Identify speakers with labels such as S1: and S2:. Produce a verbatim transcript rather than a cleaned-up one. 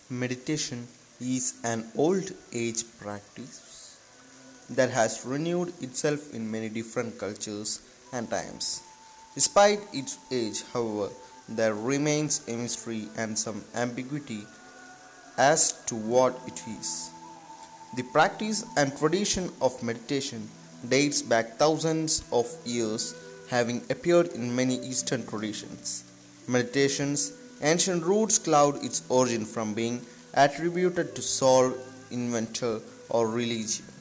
S1: Meditation is an old age practice that has renewed itself in many different cultures and times. Despite its age, however, there remains a mystery and some ambiguity as to what it is. The practice and tradition of meditation dates back thousands of years, having appeared in many Eastern traditions. Meditation's ancient roots cloud its origin from being attributed to Saul, inventor, or religion.